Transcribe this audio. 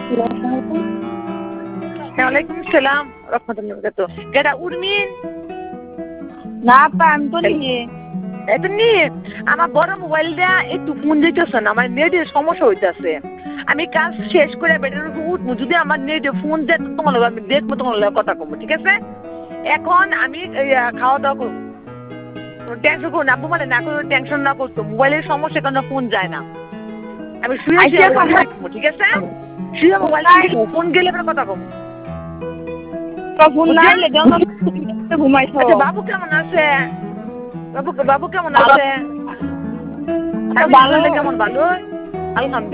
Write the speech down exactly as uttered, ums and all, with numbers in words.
ওয়ালাইকুম সালাম রাহমাতুল্লাহি ওয়া বারাকাতুহু। কেডা উর্মিন? না আপা আমি তো নিয়ে এটা নিয়ে আমার বড় মোবাইলটা একটু ফোন দিতেছে না, আমার নেটের সমস্যা হইতেছে। আমি কাজ শেষ করে বেডের উপর উঠবো, যদি আমার নেটে ফোন দেয় তো তোমার লগে আমি দেখবো, তোমার লগে কথা কমবো, ঠিক আছে? এখন আমি খাওয়া দাওয়া করবো, টেনশন করো না, আব্বু মানে না করে টেনশন না করতো, মোবাইলের সমস্যা কারণে ফোন যায় না। আমি শুয়ে শুয়ে থাকবো, ঠিক আছে? শুয়ে মোবাইল ফোন গেলে এবার কথা কমবো। ঘুমাইছো। আচ্ছা বাবু কেমন আছে? বাবু বাবু কেমন আছে? কেমন ভালো? আলহামদুলিল্লাহ।